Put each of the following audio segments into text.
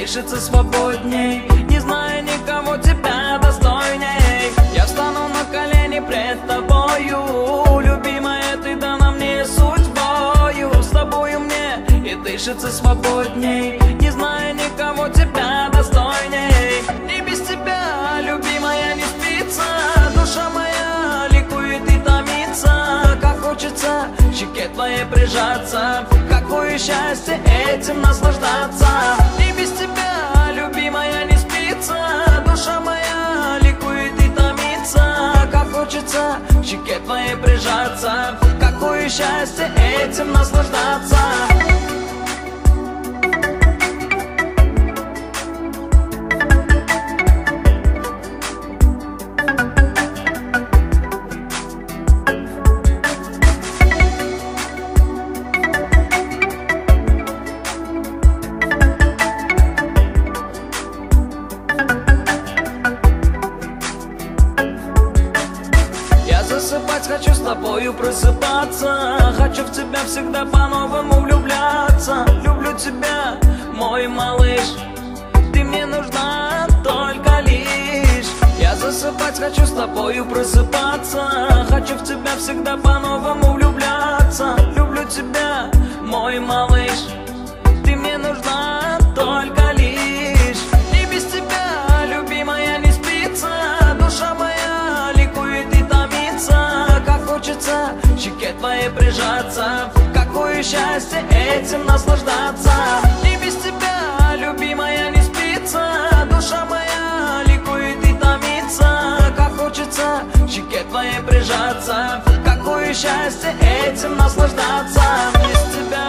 дышится свободней, не зная никого тебя достойней. Я встану на колени пред тобою, любимая, ты дана мне судьбою. С тобою мне и дышится свободней, не зная никого тебя достойней. И без тебя, любимая, не спится, душа моя ликует и томится. Как хочется к щеке твоей прижаться, какое счастье этим наслаждаться. И без тебя, любимая, не спится, душа моя ликует и томится. Как хочется к щеке твоей прижаться, какое счастье этим наслаждаться. Засыпать хочу, с тобою просыпаться, хочу в тебя всегда по-новому влюбляться. Люблю тебя, мой малыш, ты мне нужна только лишь. Я засыпать хочу, с тобою просыпаться, хочу в тебя всегда по-новому влюбляться. Люблю тебя, мой малыш, ты мне нужна только лишь. И без тебя, любимая, не спится, душа моя ликует и томится. Как хочется к щеке твоей прижаться, какое счастье этим наслаждаться. И без тебя, любимая, не спится, душа моя ликует и томится. Как хочется к щеке твоей прижаться, какое счастье этим наслаждаться. Без тебя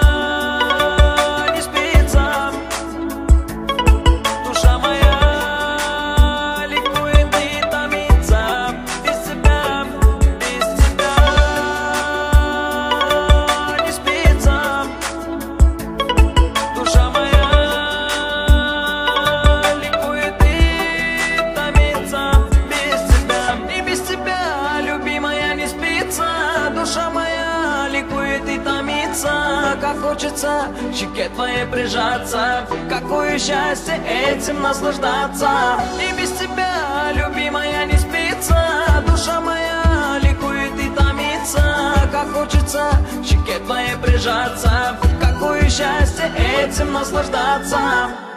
душа моя ликует и томится. Как хочется к щеке твоей прижаться, какое счастье этим наслаждаться. И без тебя, любимая, не спится, душа моя ликует и томится. Как хочется к щеке твоей прижаться, какое счастье этим наслаждаться.